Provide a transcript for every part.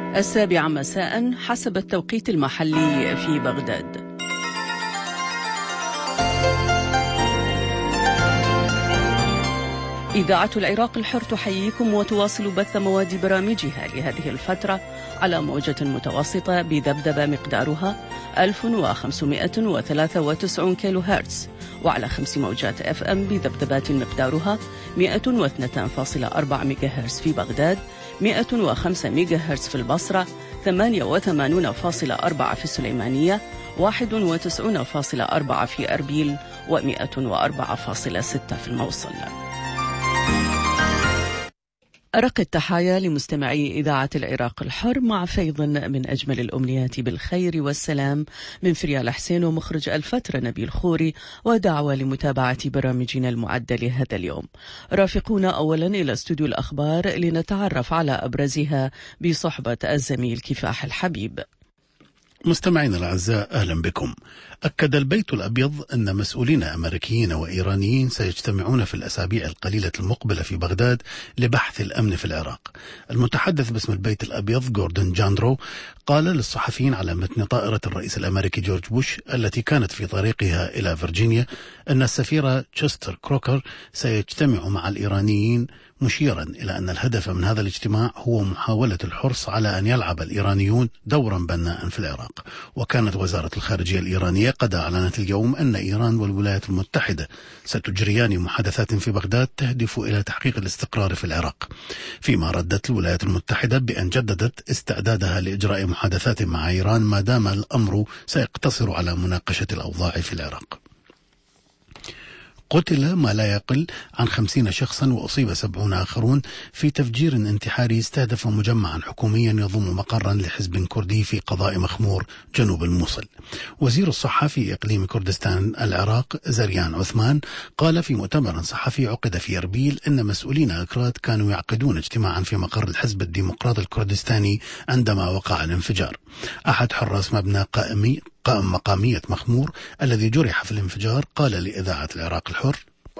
7 مساء حسب التوقيت المحلي في بغداد. إذاعة العراق الحر تحييكم وتواصل بث مواد برامجها لهذه الفترة على موجة متوسطة بذبذبة مقدارها 1593 كيلو هرتز، وعلى 5 موجات FM بذبذبات مقدارها 102.4 ميجا هرتز في بغداد، 105 ميجا هرتز في البصرة، 88.4 في السليمانية، 91.4 في أربيل، و104.6 في الموصل. أرق التحايا لمستمعي إذاعة العراق الحر مع فيض من أجمل الأمنيات بالخير والسلام من فريال حسين ومخرج الفترة نبيل خوري، ودعوة لمتابعة برامجنا المعدة لهذا اليوم. رافقونا أولا إلى استوديو الأخبار لنتعرف على أبرزها بصحبة الزميل كفاح الحبيب. مستمعينا الأعزاء، أهلا بكم. أكد البيت الأبيض أن مسؤولين أمريكيين وإيرانيين سيجتمعون في الأسابيع القليلة المقبلة في بغداد لبحث الأمن في العراق. المتحدث باسم البيت الأبيض جوردن جاندرو قال للصحفيين على متن طائرة الرئيس الأمريكي جورج بوش التي كانت في طريقها إلى فيرجينيا أن السفير تشستر كروكر سيجتمع مع الإيرانيين، مشيرا إلى أن الهدف من هذا الاجتماع هو محاولة الحرص على أن يلعب الإيرانيون دورا بناء في العراق. وكانت وزارة الخارجية الإيرانية قد أعلنت اليوم أن إيران والولايات المتحدة ستجريان محادثات في بغداد تهدف إلى تحقيق الاستقرار في العراق، فيما ردت الولايات المتحدة بأن جددت استعدادها لإجراء محادثات مع إيران ما دام الأمر سيقتصر على مناقشة الأوضاع في العراق. قتل ما لا يقل عن 50 شخصا وأصيب 70 آخرون في تفجير انتحاري استهدف مجمعا حكوميا يضم مقرا لحزب كردي في قضاء مخمور جنوب الموصل. وزير الصحة في إقليم كردستان العراق زريان عثمان قال في مؤتمر صحفي عقد في أربيل أن مسؤولين أكراد كانوا يعقدون اجتماعا في مقر الحزب الديمقراطي الكردستاني عندما وقع الانفجار. أحد حراس مبنى قائم مقامية مخمور الذي جرح في الانفجار قال لإذاعة العراق الحر: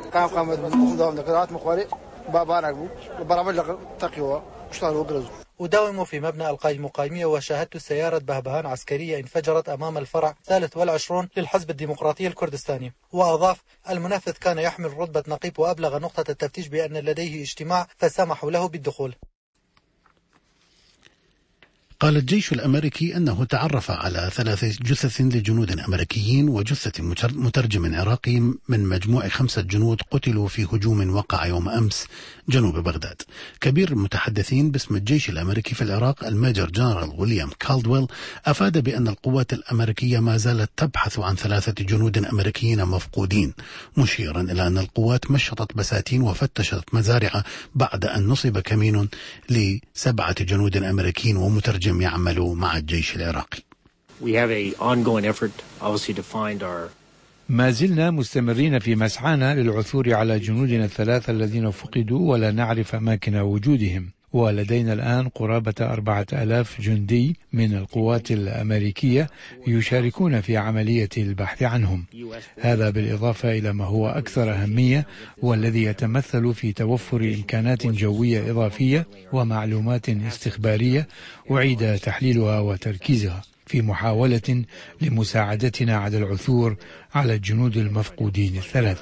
أداوم في مبنى القاء المقايمية وشاهدت سيارة بهبهان عسكرية انفجرت أمام الفرع 23 للحزب الديمقراطي الكردستاني. وأضاف: المنفذ كان يحمل رتبة نقيب وأبلغ نقطة التفتيش بأن لديه اجتماع فسمحوا له بالدخول. قال الجيش الأمريكي أنه تعرف على 3 جثث لجنود أمريكيين وجثة مترجم عراقي من مجموع 5 جنود قتلوا في هجوم وقع يوم أمس جنوب بغداد. كبير المتحدثين باسم الجيش الأمريكي في العراق الميجر جنرال ويليام كالدويل أفاد بأن القوات الأمريكية ما زالت تبحث عن 3 جنود أمريكيين مفقودين، مشيرا إلى أن القوات مشطت بساتين وفتشت مزارع بعد أن نصب كمين ل7 جنود أمريكيين ومترجم يعملوا مع الجيش العراقي. ما زلنا مستمرين في مسعانا للعثور على جنودنا ال3 الذين فقدوا ولا نعرف أماكن وجودهم، ولدينا الآن قرابة 4000 جندي من القوات الأمريكية يشاركون في عملية البحث عنهم. هذا بالإضافة إلى ما هو أكثر أهمية والذي يتمثل في توفر إمكانات جوية إضافية ومعلومات استخبارية أعيد تحليلها وتركيزها في محاولة لمساعدتنا على العثور على الجنود المفقودين ال3.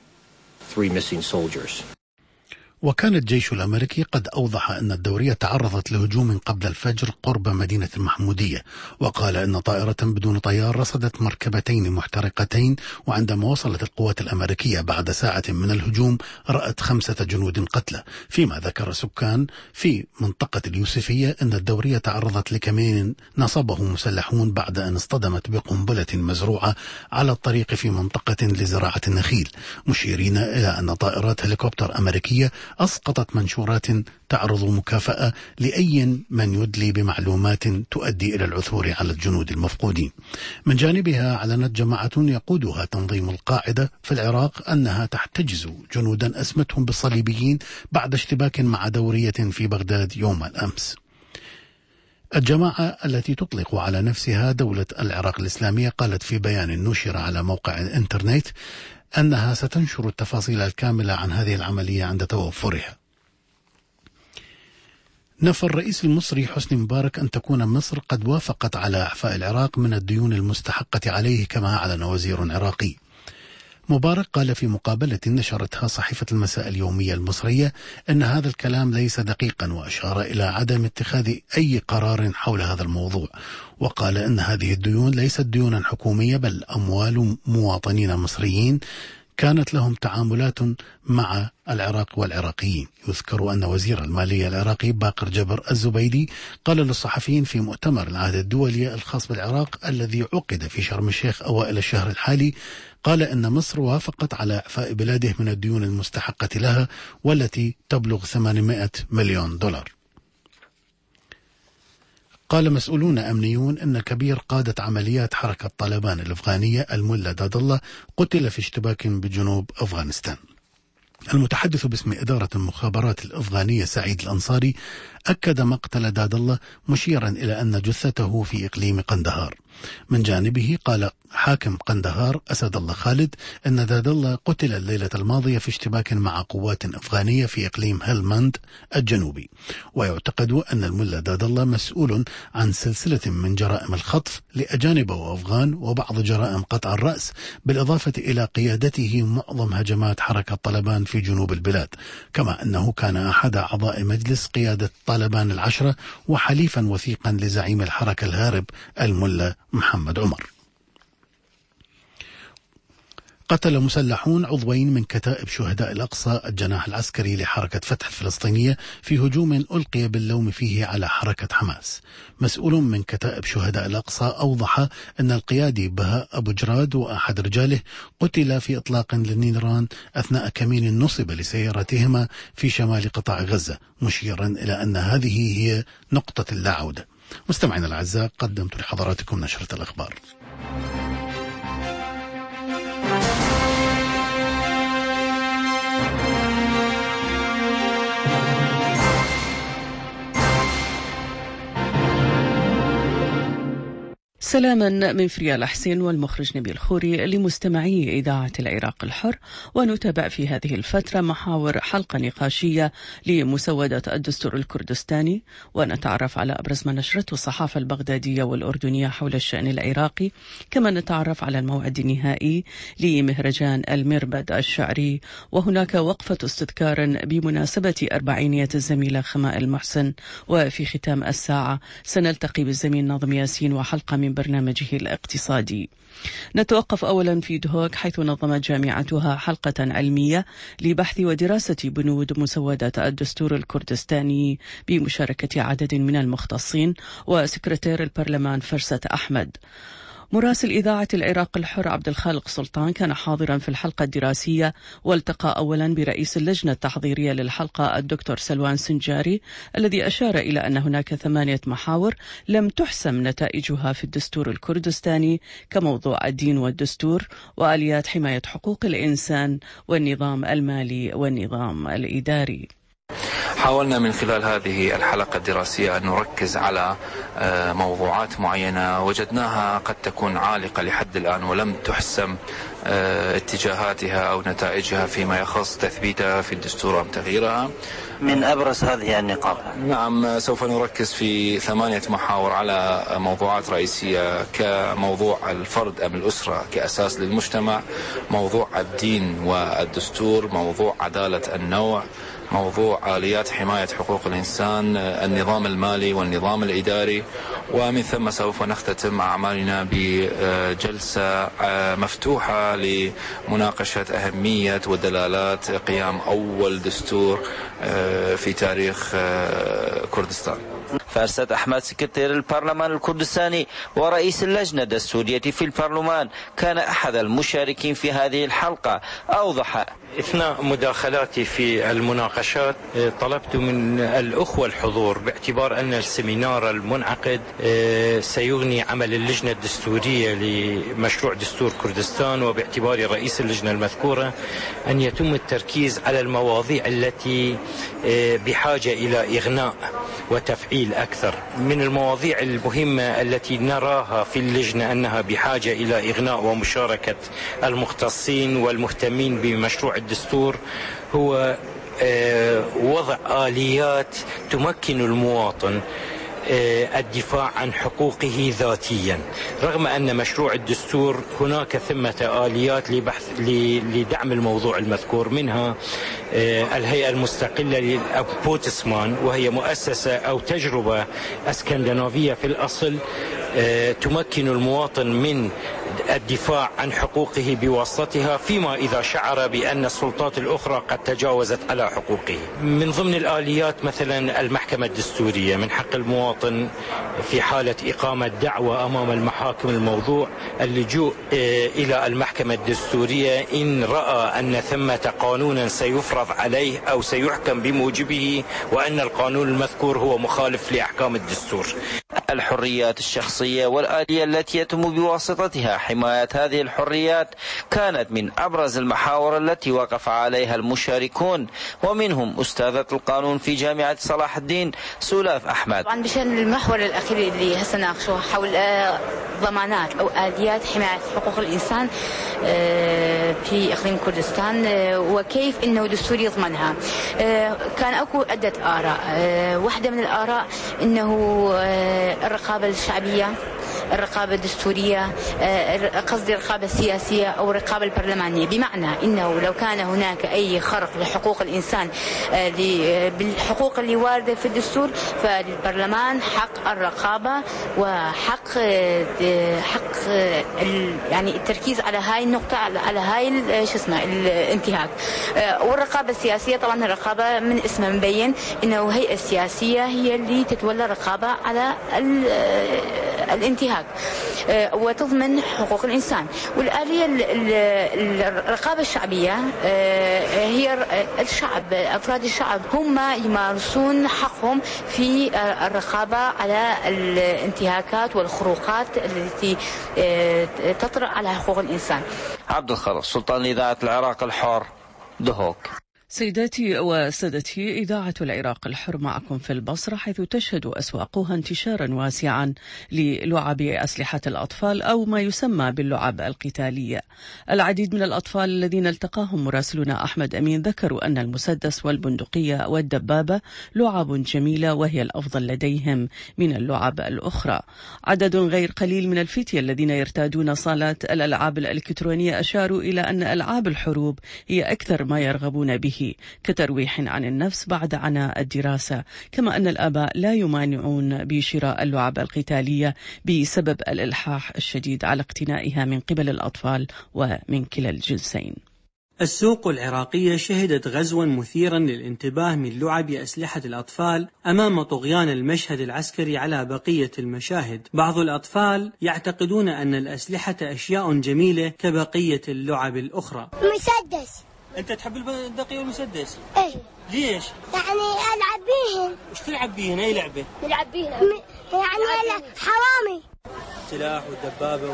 وكان الجيش الأمريكي قد أوضح أن الدورية تعرضت لهجوم قبل الفجر قرب مدينة المحمودية، وقال أن طائرة بدون طيار رصدت مركبتين محترقتين، وعندما وصلت القوات الأمريكية بعد ساعة من الهجوم رأت 5 جنود قتلى. فيما ذكر سكان في منطقة اليوسفية أن الدورية تعرضت لكمين نصبه مسلحون بعد أن اصطدمت بقنبلة مزروعة على الطريق في منطقة لزراعة النخيل، مشيرين إلى أن طائرات هليكوبتر أمريكية أسقطت منشورات تعرض مكافأة لأي من يدلي بمعلومات تؤدي إلى العثور على الجنود المفقودين. من جانبها أعلنت جماعة يقودها تنظيم القاعدة في العراق أنها تحتجز جنودا أسمتهم بالصليبيين بعد اشتباك مع دورية في بغداد يوم الأمس. الجماعة التي تطلق على نفسها دولة العراق الإسلامية قالت في بيان نشر على موقع الإنترنت أنها ستنشر التفاصيل الكاملة عن هذه العملية عند توفرها. نفى الرئيس المصري حسني مبارك أن تكون مصر قد وافقت على إعفاء العراق من الديون المستحقة عليه كما أعلن وزير عراقي. مبارك قال في مقابلة نشرتها صحيفة المساء اليومية المصرية أن هذا الكلام ليس دقيقا، وأشار إلى عدم اتخاذ أي قرار حول هذا الموضوع، وقال أن هذه الديون ليست ديونا حكومية بل أموال مواطنين مصريين كانت لهم تعاملات مع العراق والعراقيين. يذكر أن وزير المالية العراقي باقر جبر الزبيدي قال للصحفيين في مؤتمر العهد الدولي الخاص بالعراق الذي عقد في شرم الشيخ أوائل الشهر الحالي، قال أن مصر وافقت على إعفاء بلاده من الديون المستحقة لها والتي تبلغ 800 مليون دولار. قال مسؤولون أمنيون أن كبير قادة عمليات حركة طالبان الأفغانية الملا داد الله قتل في اشتباك بجنوب أفغانستان. المتحدث باسم إدارة المخابرات الأفغانية سعيد الأنصاري أكد مقتل داد الله، مشيرا إلى أن جثته في إقليم قندهار. من جانبه قال حاكم قندهار أسد الله خالد أن داد الله قتل الليلة الماضية في اشتباك مع قوات أفغانية في إقليم هلمند الجنوبي، ويعتقد أن الملا داد الله مسؤول عن سلسلة من جرائم الخطف لأجانب وأفغان وبعض جرائم قطع الرأس، بالإضافة إلى قيادته معظم هجمات حركة طالبان في جنوب البلاد، كما أنه كان أحد أعضاء مجلس قيادة طالبان 10 وحليفا وثيقا لزعيم الحركة الهارب الملا محمد عمر. قتل مسلحون عضوين من كتائب شهداء الأقصى الجناح العسكري لحركة فتح الفلسطينية في هجوم ألقي باللوم فيه على حركة حماس. مسؤول من كتائب شهداء الأقصى أوضح أن القيادي بهاء أبو جراد وأحد رجاله قتل في إطلاق للنيران أثناء كمين نصب لسيارتهما في شمال قطاع غزة، مشيرا إلى أن هذه هي نقطة اللا عودة. مستمعينا الأعزاء، قدمت لحضراتكم نشرة الأخبار. سلاما من فريال حسين والمخرج نبيل خوري لمستمعي إذاعة العراق الحر. ونتابع في هذه الفترة محاور حلقة نقاشية لمسودة الدستور الكردستاني، ونتعرف على أبرز ما نشرته الصحافة البغدادية والأردنية حول الشأن العراقي، كما نتعرف على الموعد النهائي لمهرجان المربد الشعري، وهناك وقفة استذكار بمناسبة 40 الزميلة خماء المحسن. وفي ختام الساعة سنلتقي بالزميل ناظم ياسين وحلقة من برنامجه الاقتصادي. نتوقف أولا في دهوك، حيث نظمت جامعتها حلقة علمية لبحث ودراسة بنود مسودة الدستور الكردستاني بمشاركة عدد من المختصين وسكرتير البرلمان فرسة أحمد. مراسل إذاعة العراق الحر عبد الخالق سلطان كان حاضرا في الحلقة الدراسية، والتقى أولا برئيس اللجنة التحضيرية للحلقة الدكتور سلوان سنجاري، الذي أشار إلى أن هناك 8 محاور لم تحسم نتائجها في الدستور الكردستاني، كموضوع الدين والدستور وآليات حماية حقوق الإنسان والنظام المالي والنظام الإداري. حاولنا من خلال هذه الحلقة الدراسية أن نركز على موضوعات معينة وجدناها قد تكون عالقة لحد الآن ولم تحسم اتجاهاتها أو نتائجها فيما يخص تثبيتها في الدستور أم تغييرها. من أبرز هذه النقاط، نعم، سوف نركز في 8 محاور على موضوعات رئيسية، كموضوع الفرد أم الأسرة كأساس للمجتمع، موضوع الدين والدستور، موضوع عدالة النوع، موضوع آليات حماية حقوق الإنسان، النظام المالي والنظام الإداري. ومن ثم سوف نختتم أعمالنا بجلسة مفتوحة لمناقشة أهمية ودلالات قيام أول دستور في تاريخ كردستان. فرسة أحمد سكرتير البرلمان الكردستاني ورئيس اللجنة الدستورية في البرلمان كان أحد المشاركين في هذه الحلقة. أوضح: اثناء مداخلاتي في المناقشات طلبت من الأخوة الحضور، باعتبار أن السمينار المنعقد سيغني عمل اللجنة الدستورية لمشروع دستور كردستان، وباعتبار رئيس اللجنة المذكورة، أن يتم التركيز على المواضيع التي بحاجة إلى إغناء وتفعيل أكثر. من المواضيع المهمة التي نراها في اللجنة أنها بحاجة إلى إغناء ومشاركة المختصين والمهتمين بمشروع الدستور هو وضع آليات تمكن المواطن الدفاع عن حقوقه ذاتيا، رغم أن مشروع الدستور هناك ثمة آليات لدعم الموضوع المذكور، منها الهيئة المستقلة للأمبوتسمان، وهي مؤسسة أو تجربة اسكندنافية في الأصل تمكن المواطن من الدفاع عن حقوقه بواسطتها، فيما إذا شعر بأن السلطات الأخرى قد تجاوزت على حقوقه. من ضمن الآليات مثلا المحكمة الدستورية، من حق المواطن في حالة إقامة دعوة أمام المحاكم الموضوع اللجوء إلى المحكمة الدستورية إن رأى أن ثمة قانونا سيفرض عليه أو سيحكم بموجبه وأن القانون المذكور هو مخالف لأحكام الدستور. الحريات الشخصية والآلية التي يتم بواسطتها حماية هذه الحريات كانت من أبرز المحاور التي وقف عليها المشاركون، ومنهم أستاذة القانون في جامعة صلاح الدين سولاف أحمد. طبعا بشأن المحور الأخير اللي هسه ناقشوه حول ضمانات أو آليات حماية حقوق الإنسان في إقليم كردستان وكيف إنه دستور يضمنها، كان أكو عدة آراء. واحدة من الآراء إنه الرقابة الشعبية، الرقابة الدستورية، قصدي الرقابة السياسية أو الرقابة البرلمانية، بمعنى إنه لو كان هناك أي خرق لحقوق الإنسان بالحقوق اللي واردة في الدستور، فالبرلمان حق الرقابة وحق يعني التركيز على هاي النقطة، على هاي الانتهاك. والرقابة السياسية طبعا الرقابة من اسمها مبين إنه هيئة السياسية هي اللي تتولى الرقابة على الانتهاك وتضمن حقوق الإنسان. والآلية الرقابة الشعبية هي الشعب، أفراد الشعب هم يمارسون حقهم في الرقابة على الانتهاكات والخروقات التي تطرأ على حقوق الإنسان. عبد الخالق سلطان إذاعة العراق الحر، دهوك. سيداتي وسادتي، إذاعة العراق الحر معكم في البصرة، حيث تشهد أسواقها انتشارا واسعا للعب أسلحة الأطفال أو ما يسمى باللعب القتالية. العديد من الأطفال الذين التقاهم مراسلنا أحمد أمين ذكروا أن المسدس والبندقية والدبابة لعب جميلة وهي الأفضل لديهم من اللعب الأخرى. عدد غير قليل من الفتية الذين يرتادون صالات الألعاب الإلكترونية أشاروا إلى أن ألعاب الحروب هي أكثر ما يرغبون به كترويح عن النفس بعد عناء الدراسة، كما أن الآباء لا يمانعون بشراء اللعب القتالية بسبب الإلحاح الشديد على اقتنائها من قبل الأطفال ومن كلا الجنسين. السوق العراقية شهدت غزوا مثيرا للانتباه من لعب أسلحة الأطفال أمام طغيان المشهد العسكري على بقية المشاهد. بعض الأطفال يعتقدون أن الأسلحة أشياء جميلة كبقية اللعب الأخرى. مسدس. أنت تحب البندقية والمسدس؟ إيه. ليش؟ يعني ألعب بيهن. وش تلعب بيهن؟ أي لعبة؟ نلعب بيهن يعني حرامي. سلاح والدبابة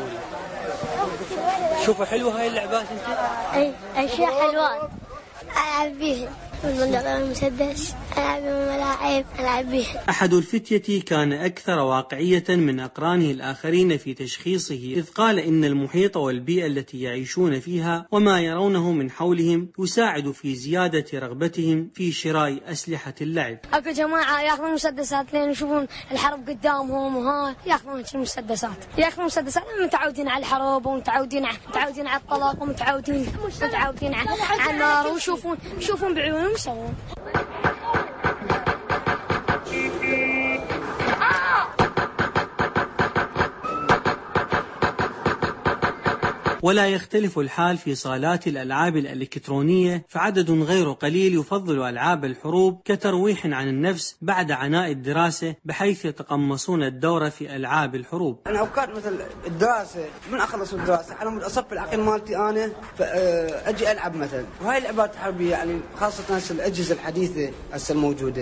شوفوا حلوة هاي اللعبات أنت؟ إيه أشياء حلوة ألعب بيهن. والبندقية والمسدس ألعب بالملاعب ألعب بيهن. أحد الفتية كان أكثر واقعية من أقرانه الآخرين في تشخيصه، إذ قال إن المحيط والبيئة التي يعيشون فيها وما يرونه من حولهم يساعد في زيادة رغبتهم في شراء أسلحة اللعب. أكو جماعة يأخذون مسدسات لين يشوفون الحرب قدامهم وها يأخذون المسدسات، يأخذون مسدسات متعودين على الحرب ومتعودين على الطلاق ومتعودين على النار ويشوفون بعيونهم يسوون. ولا يختلف الحال في صالات الألعاب الإلكترونية، فعدد غير قليل يفضل ألعاب الحروب كترويح عن النفس بعد عناء الدراسة، بحيث يتقمصون الدورة في ألعاب الحروب. أنا أوقات مثل الدراسة من أخلص الدراسة أنا أصف العقل مالتي أنا فأجي ألعب مثلا، وهاي اللعبات الحربية يعني خاصة الأجهزة الحديثة هسه الموجودة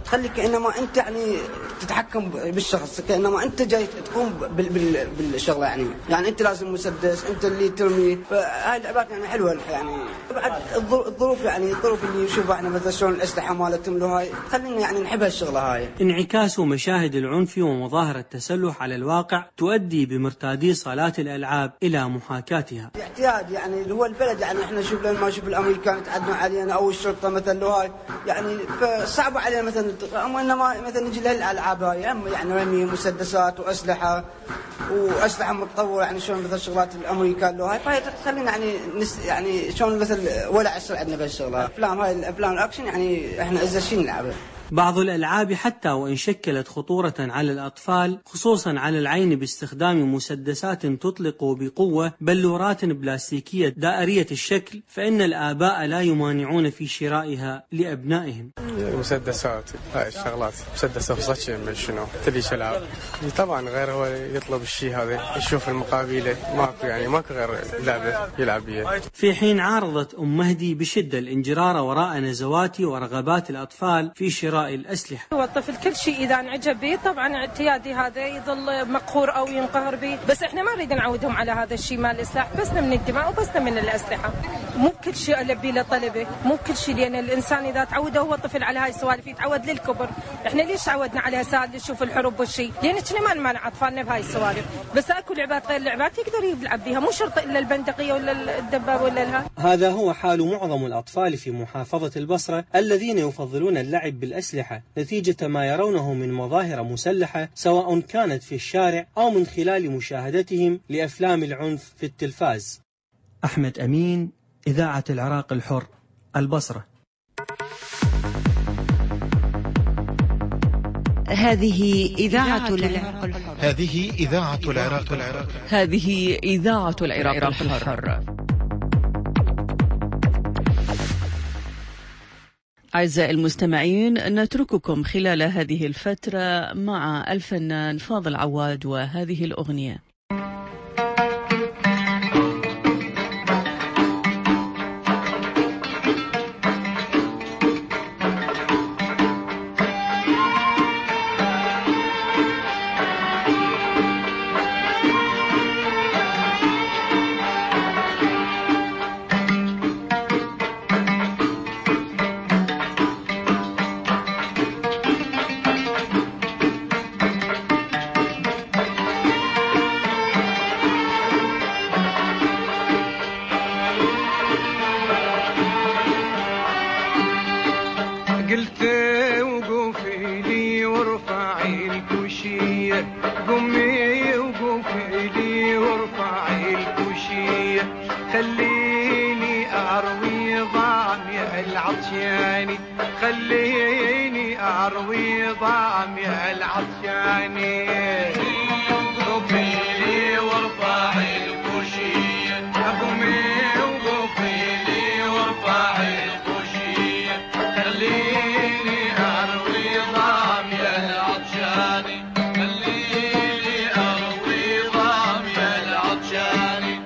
تخلي كأنما أنت يعني تتحكم بالشخص، كأنما أنت جاي تقوم بالشغلة يعني أنت لازم مسدس، أنت اللي ترمي. فهاي اللعبات يعني حلوة يعني. بعد الظروف اللي نشوفها احنا مثلا شلون الأسلحة مالتهم له هاي خلينا يعني نحب هالشغلة هاي. انعكاس مشاهد العنف ومظاهر التسلح على الواقع تؤدي بمرتادي صالات الألعاب إلى محاكاتها. اعتياد يعني اللي هو البلد، يعني احنا نشوف لما نشوف الأمريكان يتعدون علينا أو الشرطة مثلا له هاي يعني فصعب علينا مثلا، إنما مثلا نجي لهالألعاب هاي يعني رمي مسدسات وأسلحة متطورة يعني شلون مثل شغلات الأمريكان له هاي، فهي تخلينا يعني شلون مثل ولا عصر عندنا بهالشغلة. الأفلام الأكشن يعني احنا إزاي نلعبها. بعض الألعاب حتى وإن شكلت خطورة على الأطفال خصوصا على العين باستخدام مسدسات تطلق بقوة بلورات بلاستيكية دائرية الشكل، فإن الآباء لا يمانعون في شرائها لأبنائهم. مسدسات هاي الشغلات، مسدس أفصتش من شنو تبي شلعب طبعا، غير هو يطلب الشيء هذا يشوف المقابلة ماكو غير لعبة يلعب بيها. في حين عارضت أم مهدي بشدة الانجرار وراء نزوات ورغبات الأطفال في شراء الأسلحة. هو الطفل كل شيء إذا انعجب به طبعا اعتيادي هذا يظل مقهور أو ينقهر به، بس إحنا ما نريد نعودهم على هذا الشيء مال السلاح، بسنا من الدماء وبسنا من الأسلحة. مو كل شيء ألبي له طلبه، مو كل شيء، لأن الإنسان إذا تعود هو طفل على هاي السوالف يتعود للكبر. إحنا ليش تعودنا على هسه نشوف الحروب والشيء؟ لأن كنا ما نمنع أطفالنا بهاي السوالف، بس أكو لعبات غير لعبات يقدر يلعب بها، مو شرط إلا البندقية ولا الدباب ولا الها. هذا هو حال معظم الأطفال في محافظة البصرة الذين يفضلون اللعب بالأسلحة نتيجة ما يرونه من مظاهر مسلحة سواء كانت في الشارع أو من خلال مشاهدتهم لأفلام العنف في التلفاز. أحمد أمين، إذاعة العراق الحر، البصرة. هذه إذاعة العراق الحر. هذه إذاعة العراق الحر. هذه إذاعة العراق الحر. أعزائي المستمعين، نترككم خلال هذه الفترة مع الفنان فاضل عواد وهذه الأغنية. خليني أروي ضامي العطشاني قومي لي وارفعي الكوشية قومي وقوفي لي وارفعي الكوشية خليني أروي ضامي العطشاني خليني أروي ضامي العطشاني.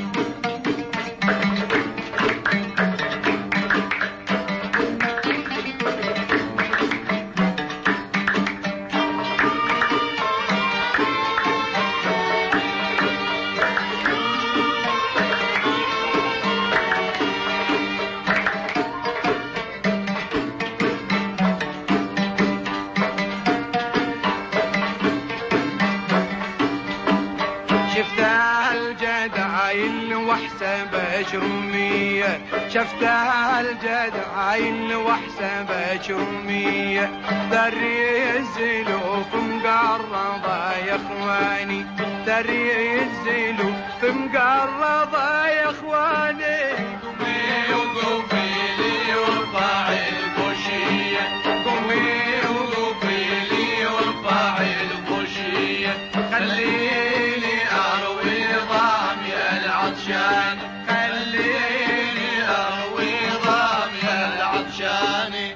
شفتها الجدعين وحسبك رمية ذري الزلوف مقرضة يا اخواني ذري الزلوف مقرضة يا اخواني. قومي وقوفي لي وارفعي الكوشية قومي وقوفي لي وارفعي الكوشية خليني اروي ضامي العطشان خليني أروي ضامي العطشاني.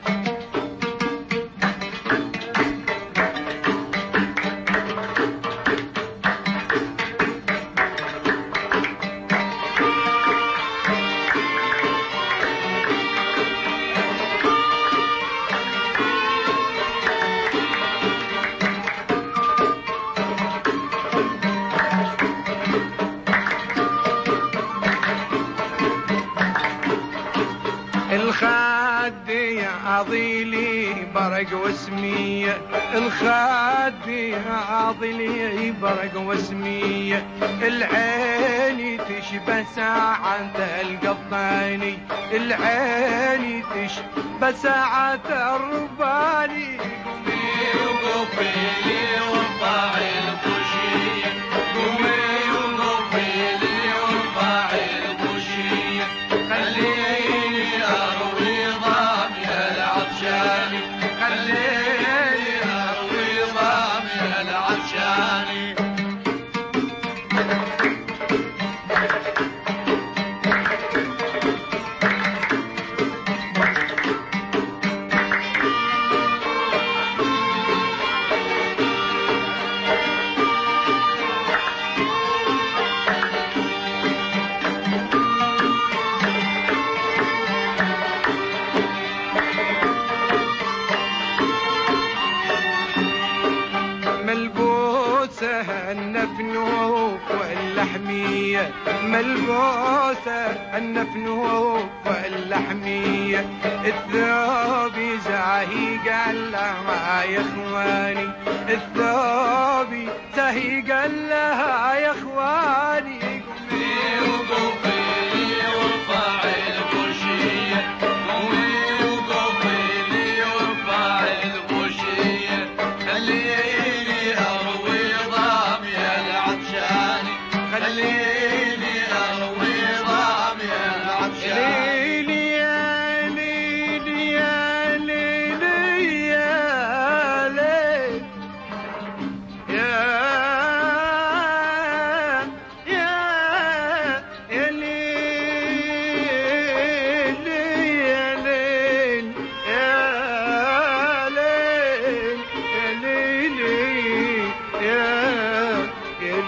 عضيلي برق وسمية الخد عضيلي برق وسمية العين تشبه ساعة القطاني العين تشبه ساعة الرباني قومي وقفيلي وارفعي البوشية قومي وقفيلي وارفعي البوشية خليني أروي ضامي العطشاني خليني أروي ضامي العطشاني النفنوف واللحمية ملبوسة النفنوف واللحمية الثوب زاهي قال لها يا اخواني الثوب زاهي قال لها يا اخواني قومي وقفي وارفعي البوشية قومي وقفي وارفعي البوشية خليني أروي ضامي العطشاني خليني أروي ضامي العطشاني ليلي يا ليلي يا ليلي يا ليل يا ليل يا ليل يا ليل يا ليل يا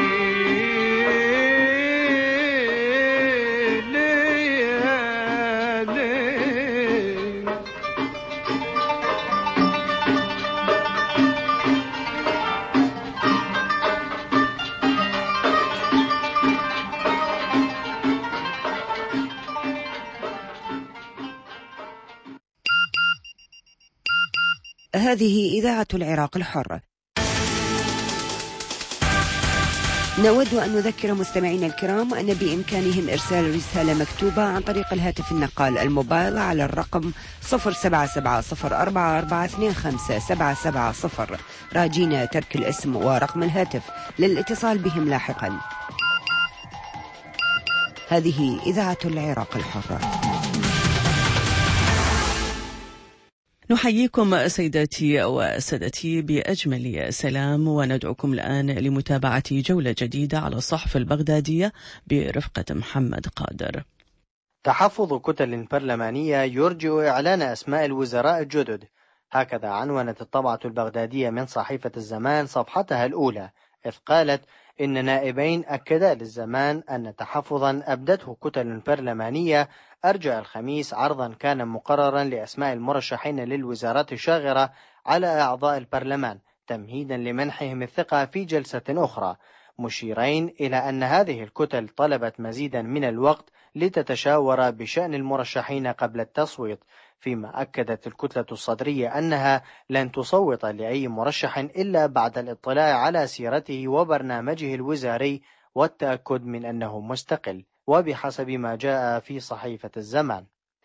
هذه إذاعة العراق الحر. نود أن نذكر مستمعينا الكرام أن بإمكانهم إرسال رسالة مكتوبة عن طريق الهاتف النقال الموبايل على الرقم 07704425770 راجين ترك الاسم ورقم الهاتف للاتصال بهم لاحقا. هذه إذاعة العراق الحر. نحييكم سيداتي وسادتي بأجمل سلام وندعوكم الآن لمتابعة جولة جديدة على الصحف البغدادية برفقة محمد قادر. تحفظ كتل برلمانية يرجئ إعلان أسماء الوزراء الجدد، هكذا عنونت الطبعة البغدادية من صحيفة الزمان صفحتها الأولى، إذ قالت إن نائبين أكدا للزمان أن تحفظا أبدته كتل برلمانية أرجع الخميس عرضا كان مقررا لأسماء المرشحين للوزارات الشاغرة على أعضاء البرلمان تمهيدا لمنحهم الثقة في جلسة أخرى، مشيرين إلى أن هذه الكتل طلبت مزيدا من الوقت لتتشاور بشأن المرشحين قبل التصويت، فيما أكدت الكتلة الصدرية أنها لن تصوت لأي مرشح إلا بعد الاطلاع على سيرته وبرنامجه الوزاري والتأكد من أنه مستقل، وبحسب ما جاء في صحيفة الزمان.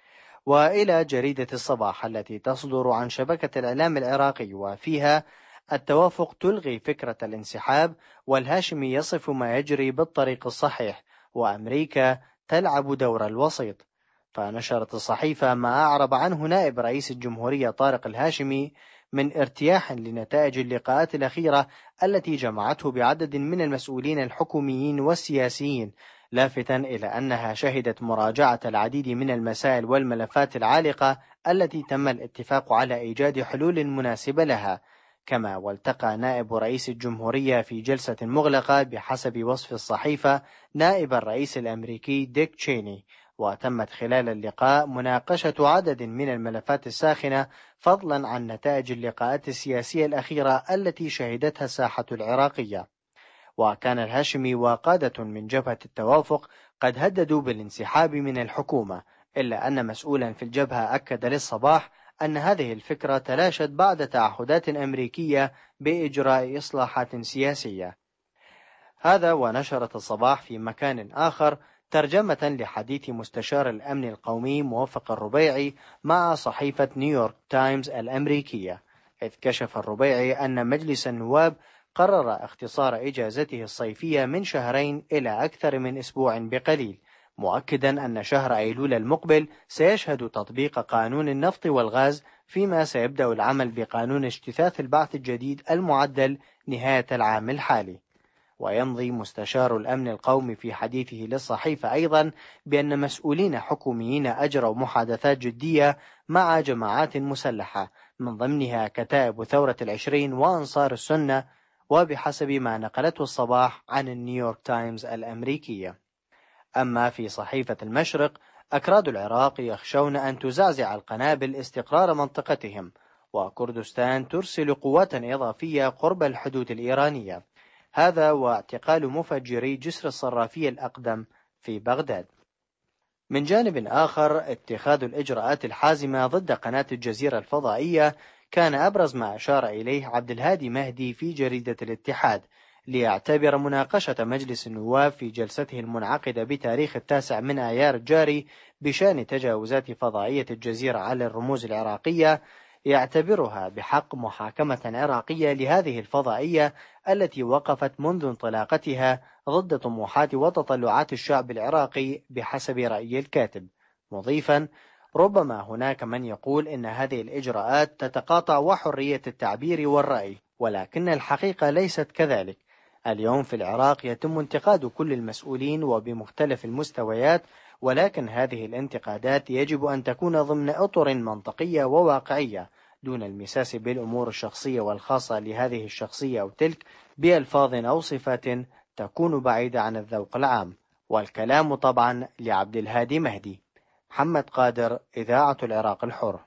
وإلى جريدة الصباح التي تصدر عن شبكة الإعلام العراقي، وفيها التوافق تلغي فكرة الانسحاب، والهاشمي يصف ما يجري بالطريق الصحيح، وأمريكا تلعب دور الوسيط. فنشرت الصحيفة ما أعرب عنه نائب رئيس الجمهورية طارق الهاشمي من ارتياح لنتائج اللقاءات الأخيرة التي جمعته بعدد من المسؤولين الحكوميين والسياسيين، لافتا إلى أنها شهدت مراجعة العديد من المسائل والملفات العالقة التي تم الاتفاق على إيجاد حلول مناسبة لها. كما والتقى نائب رئيس الجمهورية في جلسة مغلقة بحسب وصف الصحيفة نائب الرئيس الأمريكي ديك تشيني، وتمت خلال اللقاء مناقشة عدد من الملفات الساخنة فضلا عن نتائج اللقاءات السياسية الأخيرة التي شهدتها الساحة العراقية. وكان الهاشمي وقادة من جبهة التوافق قد هددوا بالانسحاب من الحكومة، إلا أن مسؤولا في الجبهة أكد للصباح أن هذه الفكرة تلاشت بعد تعهدات أمريكية بإجراء إصلاحات سياسية. هذا ونشرت الصباح في مكان آخر ترجمة لحديث مستشار الأمن القومي موفق الربيعي مع صحيفة نيويورك تايمز الأمريكية، إذ كشف الربيعي أن مجلس النواب قرر اختصار إجازته الصيفية من 2 إلى أكثر من أسبوع بقليل، مؤكدا أن شهر أيلول المقبل سيشهد تطبيق قانون النفط والغاز، فيما سيبدأ العمل بقانون اجتثاث البعث الجديد المعدل نهاية العام الحالي. ويمضي مستشار الأمن القومي في حديثه للصحيفة أيضا بأن مسؤولين حكوميين أجروا محادثات جدية مع جماعات مسلحة من ضمنها كتائب ثورة 20 وأنصار السنة، وبحسب ما نقلته الصباح عن النيويورك تايمز الأمريكية. أما في صحيفة المشرق، أكراد العراق يخشون أن تزعزع القنابل استقرار منطقتهم، وكردستان ترسل قوات إضافية قرب الحدود الإيرانية. هذا واعتقال مفجري جسر الصرافية الأقدم في بغداد. من جانب آخر، اتخاذ الإجراءات الحازمة ضد قناة الجزيرة الفضائية كان أبرز ما أشار إليه عبد الهادي مهدي في جريدة الاتحاد، ليعتبر مناقشة مجلس النواب في جلسته المنعقدة بتاريخ 9 من آيار الجاري بشأن تجاوزات فضائية الجزيرة على الرموز العراقية، يعتبرها بحق محاكمة عراقية لهذه الفضائية التي وقفت منذ انطلاقتها ضد طموحات وتطلعات الشعب العراقي بحسب رأي الكاتب، مضيفا: ربما هناك من يقول إن هذه الإجراءات تتقاطع وحرية التعبير والرأي، ولكن الحقيقة ليست كذلك. اليوم في العراق يتم انتقاد كل المسؤولين وبمختلف المستويات، ولكن هذه الانتقادات يجب أن تكون ضمن أطر منطقية وواقعية، دون المساس بالأمور الشخصية والخاصة لهذه الشخصية أو تلك بألفاظ أو صفات تكون بعيدة عن الذوق العام. والكلام طبعا لعبد الهادي مهدي. محمد قادر، إذاعة العراق الحر.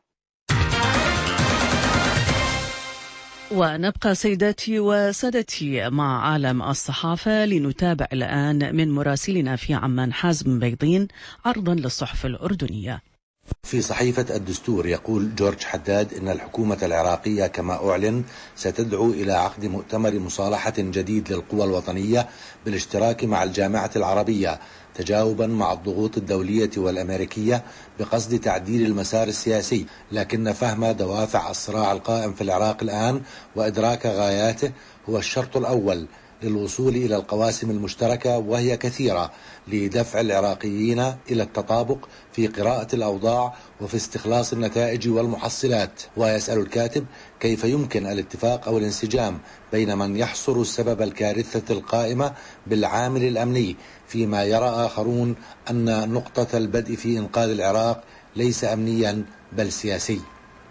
ونبقى سيداتي وسادتي مع عالم الصحافة لنتابع الآن من مراسلنا في عمان حازم بيضين عرضا للصحف الأردنية. في صحيفة الدستور يقول جورج حداد إن الحكومة العراقية كما أعلن ستدعو إلى عقد مؤتمر مصالحة جديد للقوى الوطنية بالاشتراك مع الجامعة العربية، تجاوبا مع الضغوط الدولية والأمريكية بقصد تعديل المسار السياسي، لكن فهم دوافع الصراع القائم في العراق الآن وإدراك غاياته هو الشرط الأول للوصول إلى القواسم المشتركة، وهي كثيرة، لدفع العراقيين إلى التطابق في قراءة الأوضاع وفي استخلاص النتائج والمحصلات. ويسأل الكاتب: كيف يمكن الاتفاق أو الانسجام بين من يحصر السبب الكارثة القائمة بالعامل الأمني، فيما يرى آخرون أن نقطة البدء في إنقاذ العراق ليس أمنيا بل سياسي.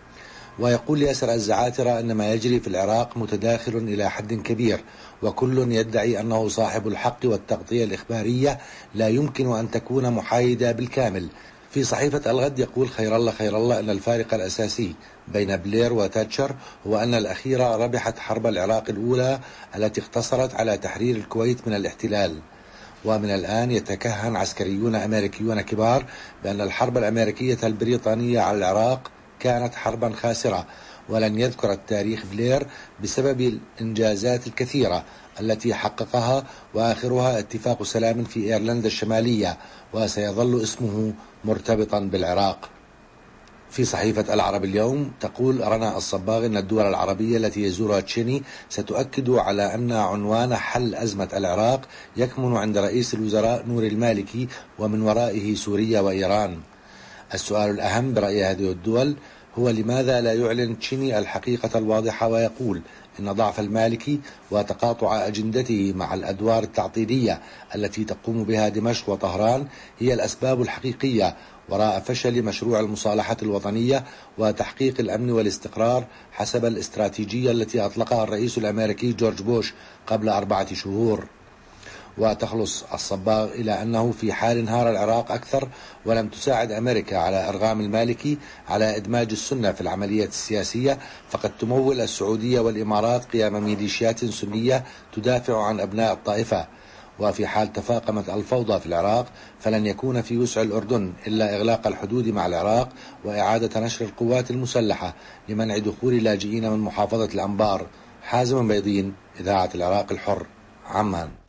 ويقول ياسر الزعاترة أن ما يجري في العراق متداخل إلى حد كبير، وكل يدعي أنه صاحب الحق، والتغطية الإخبارية لا يمكن أن تكون محايدة بالكامل. في صحيفة الغد يقول خير الله أن الفارق الأساسي بين بلير وتاتشر هو أن الأخيرة ربحت حرب العراق الأولى التي اقتصرت على تحرير الكويت من الاحتلال، ومن الآن يتكهن عسكريون أمريكيون كبار بأن الحرب الأمريكية البريطانية على العراق كانت حربا خاسرة، ولن يذكر التاريخ بلير بسبب الإنجازات الكثيرة التي حققها، وآخرها اتفاق سلام في إيرلندا الشمالية، وسيظل اسمه مرتبطا بالعراق. في صحيفة العرب اليوم تقول رنا الصباغ أن الدول العربية التي يزورها تشيني ستؤكد على أن عنوان حل أزمة العراق يكمن عند رئيس الوزراء نور المالكي، ومن ورائه سوريا وإيران. السؤال الأهم برأي هذه الدول هو لماذا لا يعلن تشيني الحقيقة الواضحة ويقول إن ضعف المالكي وتقاطع أجندته مع الأدوار التعطيلية التي تقوم بها دمشق وطهران هي الأسباب الحقيقية وراء فشل مشروع المصالحة الوطنية وتحقيق الأمن والاستقرار حسب الاستراتيجية التي أطلقها الرئيس الأمريكي جورج بوش قبل 4 شهور. وتخلص الصباغ إلى أنه في حال انهار العراق أكثر ولم تساعد أمريكا على إرغام المالكي على إدماج السنة في العملية السياسية، فقد تمول السعودية والإمارات قيام ميليشيات سنية تدافع عن أبناء الطائفة. وفي حال تفاقمت الفوضى في العراق فلن يكون في وسع الأردن إلا إغلاق الحدود مع العراق وإعادة نشر القوات المسلحة لمنع دخول اللاجئين من محافظة الأنبار. حازم بيضين، إذاعة العراق الحر، عمان.